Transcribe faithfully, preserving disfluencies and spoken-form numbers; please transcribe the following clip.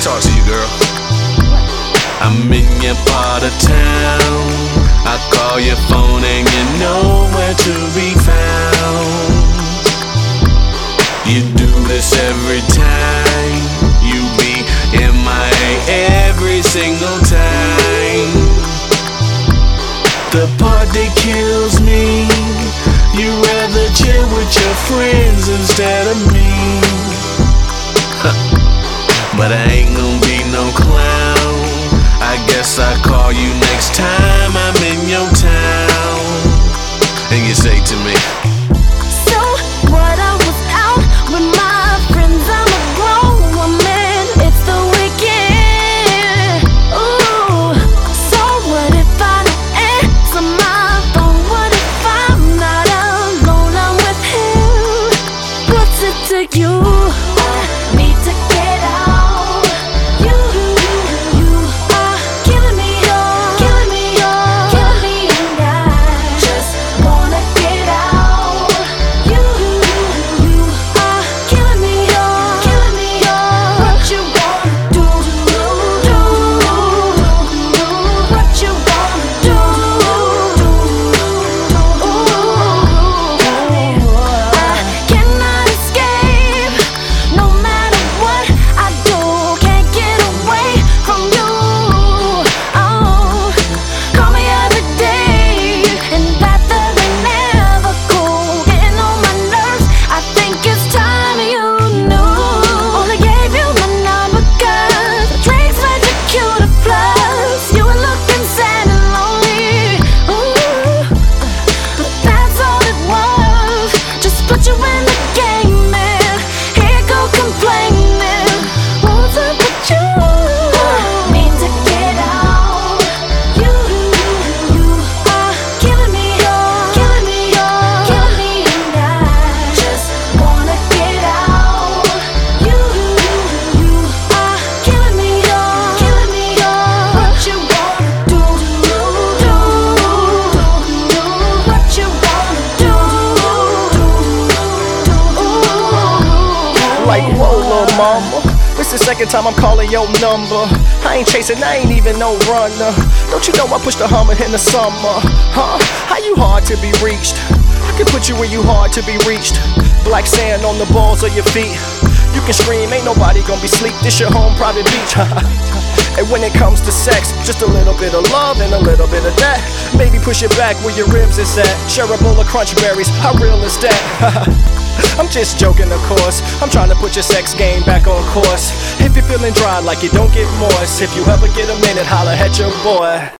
talk to you, girl. I'm in your part of town. I call your phone and you're nowhere to be found. You do this every time. You be M I A every single time. The part that kills me, you rather chill with your friends instead of me. But I ain't gon' be no clown. I guess I'll call you next time I'm in your town. And you say to me, so what, I was out with my friends, I'm a grown woman, it's the weekend. Ooh, so what if I don't answer my phone? What if I'm not alone, I'm with him? What's it to you? I need to get out. You, you are killing me, you're killing me, you're killing me, and I just wanna get out. You, you are killing me, you're killing me, you're what you wanna do, do, what you wanna do, I cannot escape, no matter what I do, can't get away from you. Oh, call me every day, and that that ain't never cool. Getting on my nerves, I think it's time you knew. Only gave you my number 'cause the drinks made you cute, plus you were looking sad and lonely. Ooh, but that's all it was, just put you in the game, man. Here go complaining, what's up with you? I need to get out. You, you are killing me, you're killing me, you're killing me, and I just wanna get out. You, you are killing me, you're killing me, you're what you wanna do, do, what you wanna do, Like, whoa, little mama, this the second time I'm calling your number. I ain't chasing, I ain't even no runner. Don't you know I push the Hummer in the summer? Huh? How you hard to be reached? I can put you where you hard to be reached. Black sand on the balls of your feet. You can scream, ain't nobody gonna be sleep. This your home private beach. And when it comes to sex, just a little bit of love and a little bit of that. Maybe push it back where your ribs is at. Share a bowl of crunch berries, how real is that? I'm just joking, of course. I'm trying to put your sex game back on course. If you're feeling dry like you don't get moist, if you ever get a minute, holla at your boy.